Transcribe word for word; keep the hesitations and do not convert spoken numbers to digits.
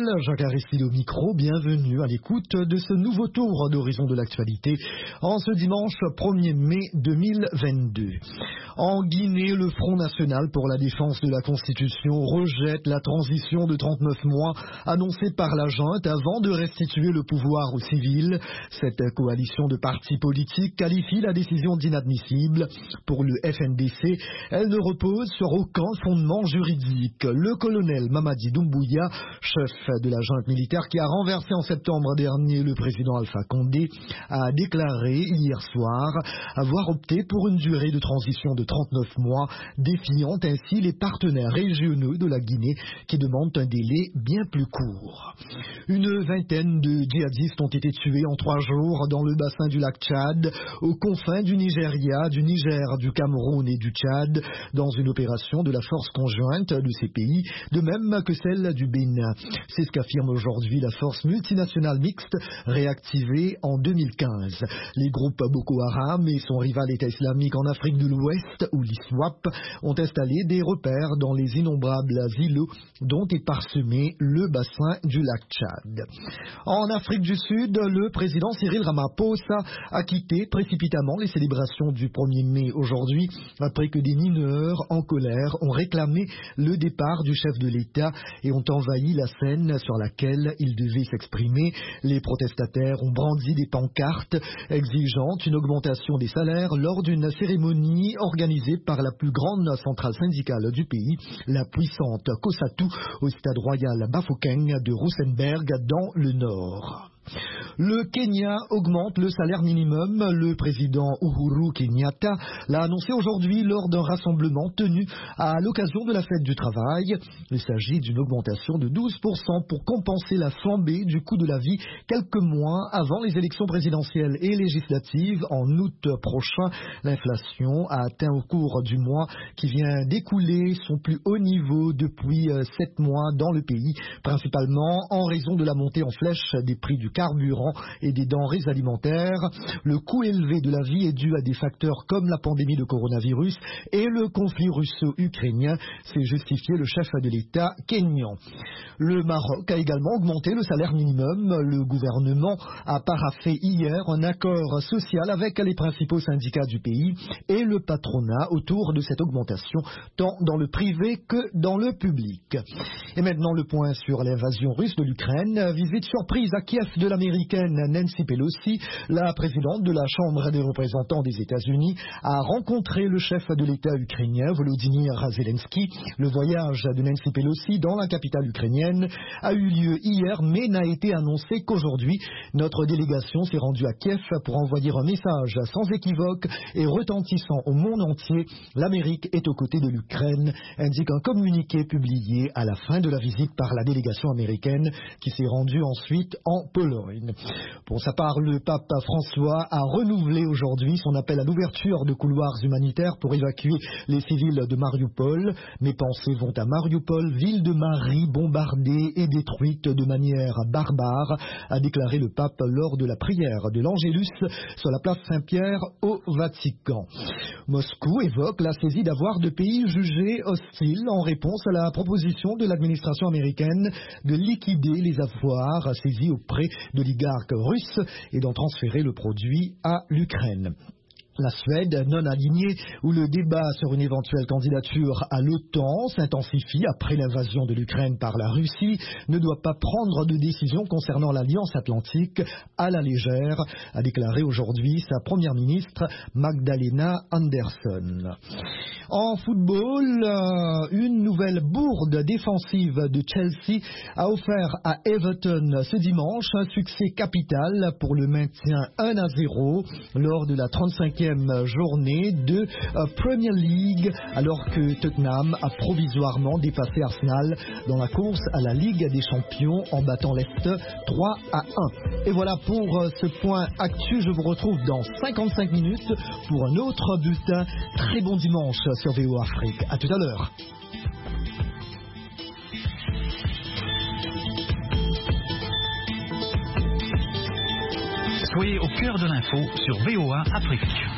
Jacques Aristide au micro, bienvenue à l'écoute de ce nouveau tour d'horizon de l'actualité en ce dimanche premier mai deux mille vingt-deux. En Guinée, le Front National pour la défense de la Constitution rejette la transition de trente-neuf mois annoncée par la junte avant de restituer le pouvoir aux civils. Cette coalition de partis politiques qualifie la décision d'inadmissible. Pour le F N D C, elle ne repose sur aucun fondement juridique. Le colonel Mamadi Doumbouya, chef de la junte militaire qui a renversé en septembre dernier le président Alpha Condé, a déclaré hier soir avoir opté pour une durée de transition de trente-neuf mois, défiant ainsi les partenaires régionaux de la Guinée qui demandent un délai bien plus court. Une vingtaine de djihadistes ont été tués en trois jours dans le bassin du lac Tchad, aux confins du Nigeria, du Niger, du Cameroun et du Tchad, dans une opération de la force conjointe de ces pays, de même que celle du Bénin. C'est ce qu'affirme aujourd'hui la force multinationale mixte réactivée en deux mille quinze. Les groupes Boko Haram et son rival État islamique en Afrique de l'Ouest, ou l'I S W A P, ont installé des repères dans les innombrables îlots dont est parsemé le bassin du lac Tchad. En Afrique du Sud, le président Cyril Ramaphosa a quitté précipitamment les célébrations du premier mai aujourd'hui, après que des mineurs en colère ont réclamé le départ du chef de l'État et ont envahi la scène sur laquelle il devait s'exprimer. Les protestataires ont brandi des pancartes exigeant une augmentation des salaires lors d'une cérémonie organisée par la plus grande centrale syndicale du pays, la puissante COSATU, au stade royal Bafokeng de Rustenburg dans le nord. Le Kenya augmente le salaire minimum. Le président Uhuru Kenyatta l'a annoncé aujourd'hui lors d'un rassemblement tenu à l'occasion de la fête du travail. Il s'agit d'une augmentation de douze pour cent pour compenser la flambée du coût de la vie quelques mois avant les élections présidentielles et législatives en août prochain. L'inflation a atteint au cours du mois qui vient d'écouler son plus haut niveau depuis sept mois dans le pays, principalement en raison de la montée en flèche des prix du carburant et des denrées alimentaires. Le coût élevé de la vie est dû à des facteurs comme la pandémie de coronavirus et le conflit russo-ukrainien, s'est justifié le chef de l'État kényan. Le Maroc a également augmenté le salaire minimum. Le gouvernement a paraphé hier un accord social avec les principaux syndicats du pays et le patronat autour de cette augmentation, tant dans le privé que dans le public. Et maintenant le point sur l'invasion russe de l'Ukraine. Visite surprise à Kiev de l'américaine Nancy Pelosi, la présidente de la Chambre des représentants des États-Unis, a rencontré le chef de l'État ukrainien Volodymyr Zelensky. Le voyage de Nancy Pelosi dans la capitale ukrainienne a eu lieu hier, mais n'a été annoncé qu'aujourd'hui. Notre délégation s'est rendue à Kiev pour envoyer un message sans équivoque et retentissant au monde entier. L'Amérique est aux côtés de l'Ukraine, indique un communiqué publié à la fin de la visite par la délégation américaine qui s'est rendue ensuite en Pologne. Pour sa part, le pape François a renouvelé aujourd'hui son appel à l'ouverture de couloirs humanitaires pour évacuer les civils de Mariupol. Mes pensées vont à Mariupol, ville de Marie bombardée et détruite de manière barbare, a déclaré le pape lors de la prière de l'Angélus sur la place Saint-Pierre au Vatican. Moscou évoque la saisie d'avoirs de pays jugés hostiles en réponse à la proposition de l'administration américaine de liquider les avoirs saisis auprès d'oligarques russes et d'en transférer le produit à l'Ukraine. La Suède, non alignée, où le débat sur une éventuelle candidature à l'OTAN s'intensifie après l'invasion de l'Ukraine par la Russie, ne doit pas prendre de décision concernant l'Alliance Atlantique à la légère, a déclaré aujourd'hui sa première ministre Magdalena Andersson. En football, une nouvelle bourde défensive de Chelsea a offert à Everton ce dimanche un succès capital pour le maintien un à zéro lors de la trente-cinquième journée de Premier League, alors que Tottenham a provisoirement dépassé Arsenal dans la course à la Ligue des Champions en battant Leicester trois à un. Et voilà pour ce point actu. Je vous retrouve dans cinquante-cinq minutes pour un autre bulletin. Très bon dimanche sur V O A Afrique. À tout à l'heure. Soyez au cœur de l'info sur V O A Afrique.